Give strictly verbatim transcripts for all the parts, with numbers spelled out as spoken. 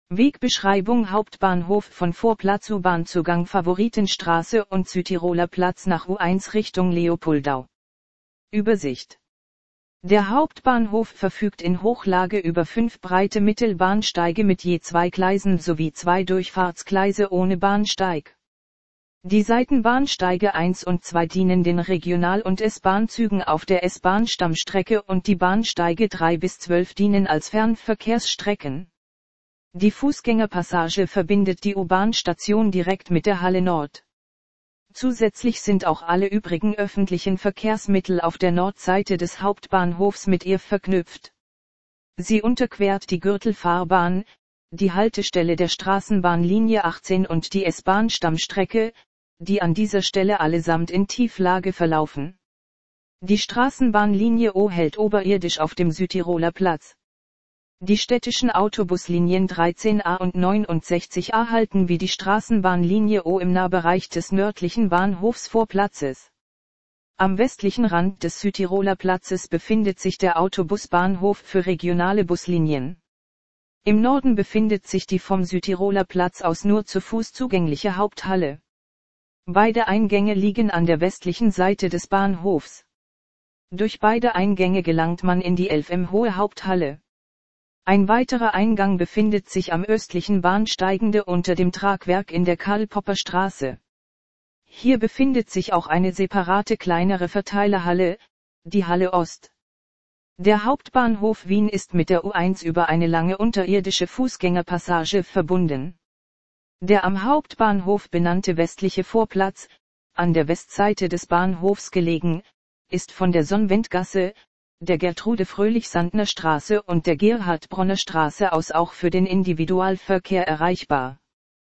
Wegbeschreibung: Hauptbahnhof von Vorplatz U-Bahn-Zugang Favoritenstraße und Südtiroler Platz nach U eins Richtung Leopoldau. Übersicht: Der Hauptbahnhof verfügt in Hochlage über fünf breite Mittelbahnsteige mit je zwei Gleisen sowie zwei Durchfahrtsgleise ohne Bahnsteig. Die Seitenbahnsteige eins und zwei dienen den Regional- und S-Bahn-Zügen auf der S-Bahn-Stammstrecke und die Bahnsteige drei bis zwölf dienen als Fernverkehrsstrecken. Die Fußgängerpassage verbindet die U-Bahn-Station direkt mit der Halle Nord. Zusätzlich sind auch alle übrigen öffentlichen Verkehrsmittel auf der Nordseite des Hauptbahnhofs mit ihr verknüpft. Sie unterquert die Gürtelfahrbahn, die Haltestelle der Straßenbahnlinie achtzehn und die S-Bahn-Stammstrecke, die an dieser Stelle allesamt in Tieflage verlaufen. Die Straßenbahnlinie O hält oberirdisch auf dem Südtiroler Platz. Die städtischen Autobuslinien dreizehn a und neunundsechzig a halten wie die Straßenbahnlinie O im Nahbereich des nördlichen Bahnhofsvorplatzes. Am westlichen Rand des Südtiroler Platzes befindet sich der Autobusbahnhof für regionale Buslinien. Im Norden befindet sich die vom Südtiroler Platz aus nur zu Fuß zugängliche Haupthalle. Beide Eingänge liegen an der westlichen Seite des Bahnhofs. Durch beide Eingänge gelangt man in die elf Meter hohe Haupthalle. Ein weiterer Eingang befindet sich am östlichen Bahnsteigende unter dem Tragwerk in der Karl-Popper-Straße. Hier befindet sich auch eine separate kleinere Verteilerhalle, die Halle Ost. Der Hauptbahnhof Wien ist mit der U eins über eine lange unterirdische Fußgängerpassage verbunden. Der am Hauptbahnhof benannte westliche Vorplatz, an der Westseite des Bahnhofs gelegen, ist von der Sonnwendgasse, der Gertrude-Fröhlich-Sandner Straße und der Gerhard-Bronner Straße aus auch für den Individualverkehr erreichbar.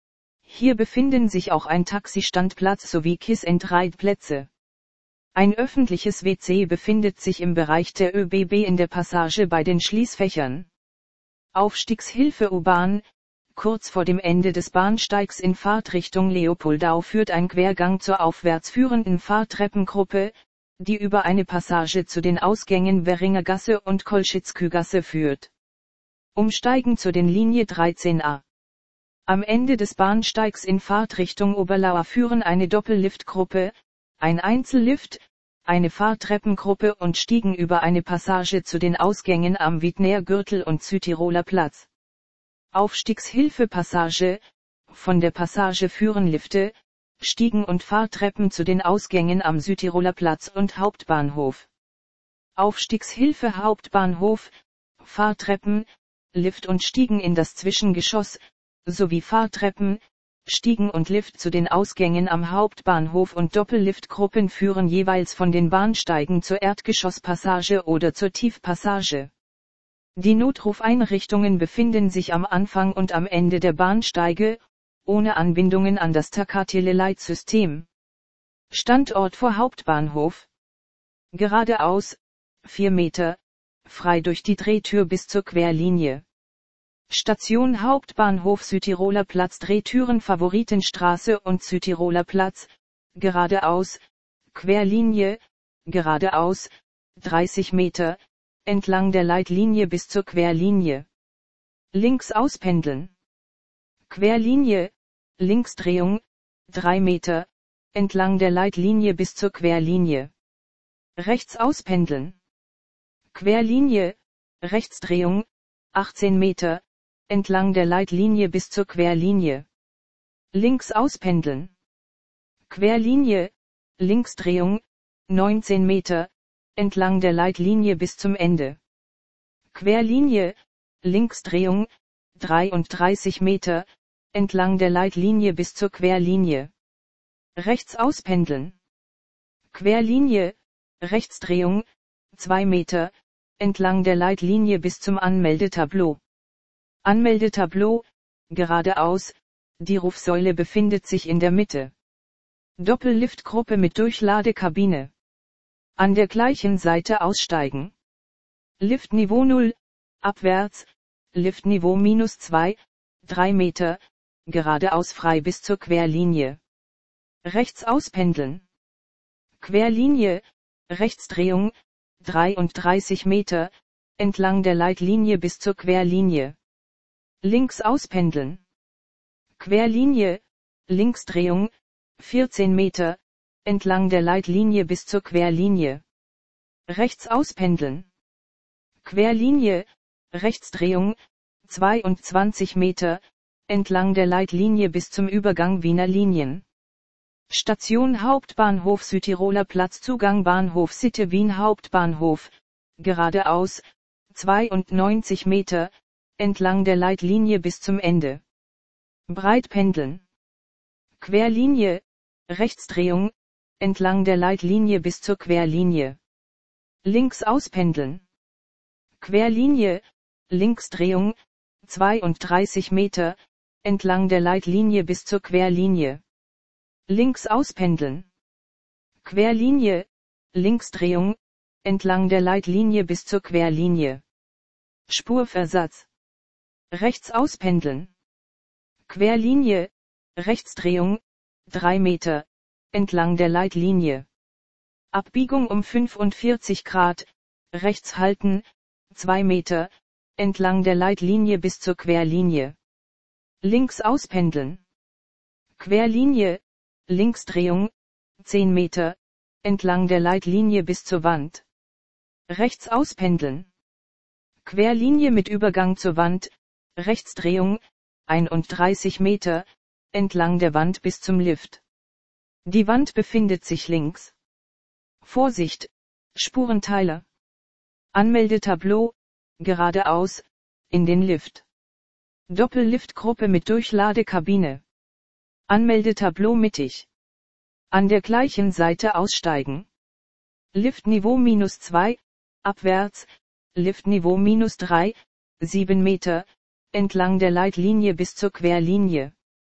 Hier befinden sich auch ein Taxistandplatz sowie Kiss-and-Ride-Plätze. Ein öffentliches W C befindet sich im Bereich der ÖBB in der Passage bei den Schließfächern. Aufstiegshilfe U-Bahn: Kurz vor dem Ende des Bahnsteigs in Fahrtrichtung Leopoldau führt ein Quergang zur aufwärts führenden Fahrtreppengruppe, die über eine Passage zu den Ausgängen Währingergasse und Kolschitzkügasse führt. Umsteigen zu den Linie dreizehn a. Am Ende des Bahnsteigs in Fahrtrichtung Oberlauer führen eine Doppelliftgruppe, ein Einzellift, eine Fahrtreppengruppe und Stiegen über eine Passage zu den Ausgängen am Wiedner Gürtel und Südtiroler Platz. Aufstiegshilfe-Passage: Von der Passage führen Lifte, Stiegen und Fahrtreppen zu den Ausgängen am Südtiroler Platz und Hauptbahnhof. Aufstiegshilfe Hauptbahnhof: Fahrtreppen, Lift und Stiegen in das Zwischengeschoss, sowie Fahrtreppen, Stiegen und Lift zu den Ausgängen am Hauptbahnhof und Doppelliftgruppen führen jeweils von den Bahnsteigen zur Erdgeschosspassage oder zur Tiefpassage. Die Notrufeinrichtungen befinden sich am Anfang und am Ende der Bahnsteige, ohne Anbindungen an das Takateleleitsystem. Standort vor Hauptbahnhof: Geradeaus, vier Meter, frei durch die Drehtür bis zur Querlinie. Station Hauptbahnhof Südtiroler Platz Drehtüren Favoritenstraße und Südtiroler Platz, geradeaus, Querlinie, geradeaus, dreißig Meter, entlang der Leitlinie bis zur Querlinie. Links auspendeln. Querlinie, Linksdrehung, drei Meter, entlang der Leitlinie bis zur Querlinie. Rechts auspendeln. Querlinie, Rechtsdrehung, achtzehn Meter, entlang der Leitlinie bis zur Querlinie. Links auspendeln. Querlinie, Linksdrehung, neunzehn Meter, entlang der Leitlinie bis zum Ende. Querlinie, Linksdrehung, dreiunddreißig Meter, entlang der Leitlinie bis zur Querlinie. Rechts auspendeln. Querlinie, Rechtsdrehung, zwei Meter, entlang der Leitlinie bis zum Anmeldetableau. Anmeldetableau, geradeaus, die Rufsäule befindet sich in der Mitte. Doppelliftgruppe mit Durchladekabine. An der gleichen Seite aussteigen. Liftniveau null, abwärts, Liftniveau minus zwei, drei Meter, geradeaus frei bis zur Querlinie. Rechts auspendeln. Querlinie, Rechtsdrehung, dreiunddreißig Meter, entlang der Leitlinie bis zur Querlinie. links auspendeln. Querlinie, Linksdrehung, vierzehn Meter, entlang der Leitlinie bis zur Querlinie. Rechts auspendeln. Querlinie, Rechtsdrehung, zweiundzwanzig Meter, entlang der Leitlinie bis zum Übergang Wiener Linien. Station Hauptbahnhof Südtiroler Platz Zugang Bahnhof Sitte Wien Hauptbahnhof, geradeaus, zweiundneunzig Meter, entlang der Leitlinie bis zum Ende. Breit pendeln. Querlinie, Rechtsdrehung, entlang der Leitlinie bis zur Querlinie. Links auspendeln. Querlinie, Linksdrehung, zweiunddreißig Meter, entlang der Leitlinie bis zur Querlinie. Links auspendeln. Querlinie, Linksdrehung, entlang der Leitlinie bis zur Querlinie. Spurversatz. Rechts auspendeln. Querlinie, Rechtsdrehung, drei Meter, entlang der Leitlinie. Abbiegung um fünfundvierzig Grad, rechts halten, zwei Meter, entlang der Leitlinie bis zur Querlinie. Links auspendeln. Querlinie, Linksdrehung, zehn Meter, entlang der Leitlinie bis zur Wand. Rechts auspendeln. Querlinie mit Übergang zur Wand, Rechtsdrehung, einunddreißig Meter, entlang der Wand bis zum Lift. Die Wand befindet sich links. Vorsicht, Spurenteiler. Anmeldetableau, geradeaus, in den Lift. Doppelliftgruppe mit Durchladekabine. Anmeldetableau mittig. An der gleichen Seite aussteigen. Liftniveau minus zwei, abwärts, Liftniveau minus drei, sieben Meter, entlang der Leitlinie bis zur Querlinie.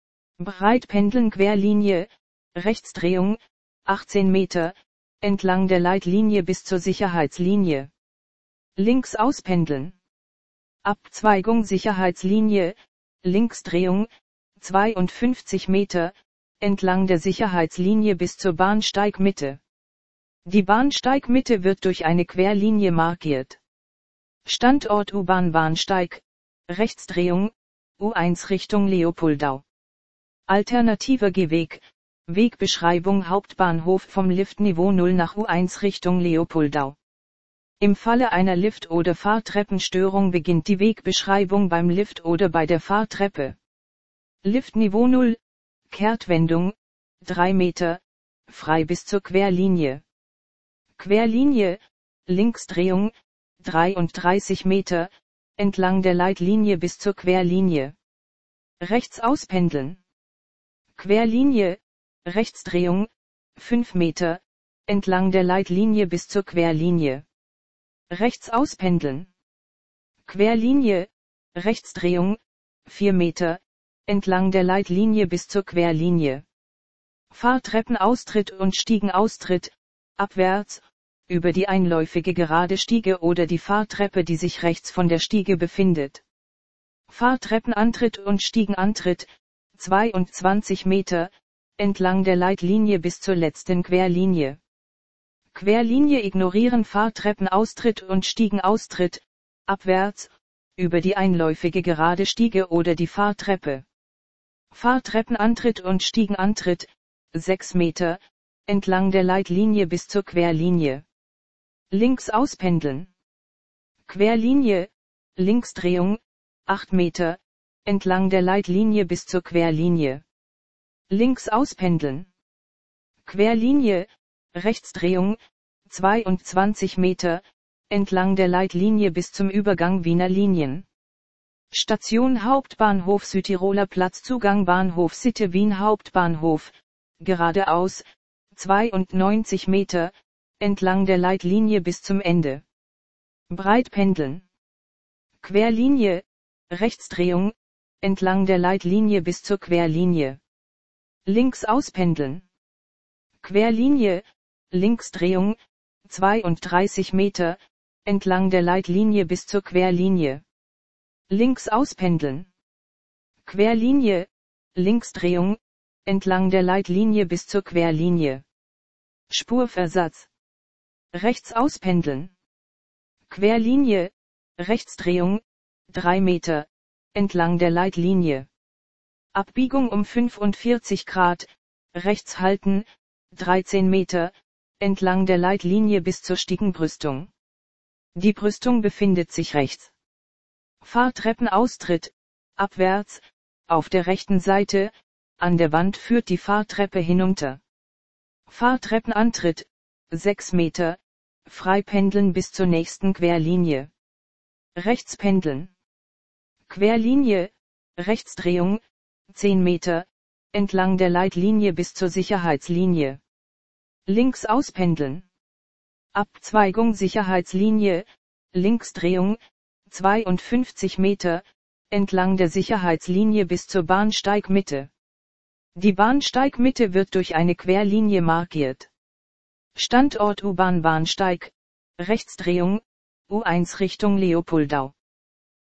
Breit pendeln Querlinie, Rechtsdrehung, achtzehn Meter, entlang der Leitlinie bis zur Sicherheitslinie. Links auspendeln. Abzweigung Sicherheitslinie, Linksdrehung, zweiundfünfzig Meter, entlang der Sicherheitslinie bis zur Bahnsteigmitte. Die Bahnsteigmitte wird durch eine Querlinie markiert. Standort U-Bahn-Bahnsteig, Rechtsdrehung, U eins Richtung Leopoldau. Alternativer Gehweg, Wegbeschreibung Hauptbahnhof vom Liftniveau null nach U eins Richtung Leopoldau. Im Falle einer Lift- oder Fahrtreppenstörung beginnt die Wegbeschreibung beim Lift oder bei der Fahrtreppe. Liftniveau null, Kehrtwendung, drei Meter, frei bis zur Querlinie. Querlinie, Linksdrehung, dreiunddreißig Meter, entlang der Leitlinie bis zur Querlinie. Rechts auspendeln. Querlinie, Rechtsdrehung, fünf Meter, entlang der Leitlinie bis zur Querlinie. Rechts auspendeln. Querlinie, Rechtsdrehung, vier Meter, entlang der Leitlinie bis zur Querlinie. Fahrtreppenaustritt und Stiegenaustritt, abwärts, über die einläufige gerade Stiege oder die Fahrtreppe, die sich rechts von der Stiege befindet. Fahrtreppenantritt und Stiegenantritt, zweiundzwanzig Meter, entlang der Leitlinie bis zur letzten Querlinie. Querlinie ignorieren Fahrtreppenaustritt und Stiegenaustritt, abwärts, über die einläufige gerade Stiege oder die Fahrtreppe. Fahrtreppenantritt und Stiegenantritt, sechs Meter, entlang der Leitlinie bis zur Querlinie. Links auspendeln. Querlinie, Linksdrehung, acht Meter, entlang der Leitlinie bis zur Querlinie. Links auspendeln. Querlinie, Rechtsdrehung, zweiundzwanzig Meter, entlang der Leitlinie bis zum Übergang Wiener Linien. Station Hauptbahnhof Südtiroler Platz Zugang Bahnhof Sitte Wien Hauptbahnhof, geradeaus, zweiundneunzig Meter, entlang der Leitlinie bis zum Ende. Breit pendeln. Querlinie, Rechtsdrehung, entlang der Leitlinie bis zur Querlinie. Links auspendeln. Querlinie, Linksdrehung, zweiunddreißig Meter, entlang der Leitlinie bis zur Querlinie. Links auspendeln. Querlinie, Linksdrehung, entlang der Leitlinie bis zur Querlinie. Spurversatz. Rechts auspendeln. Querlinie, Rechtsdrehung, drei Meter, entlang der Leitlinie. Abbiegung um fünfundvierzig Grad, rechts halten, dreizehn Meter, entlang der Leitlinie bis zur Stiegenbrüstung. Die Brüstung befindet sich rechts. Fahrtreppenaustritt, abwärts, auf der rechten Seite, an der Wand führt die Fahrtreppe hinunter. Fahrtreppenantritt, sechs Meter, Freipendeln bis zur nächsten Querlinie. Rechtspendeln. Querlinie, Rechtsdrehung, zehn Meter, entlang der Leitlinie bis zur Sicherheitslinie. Links auspendeln. Abzweigung Sicherheitslinie, Linksdrehung, zweiundfünfzig Meter, entlang der Sicherheitslinie bis zur Bahnsteigmitte. Die Bahnsteigmitte wird durch eine Querlinie markiert. Standort U-Bahn Bahnsteig, Rechtsdrehung, U eins Richtung Leopoldau.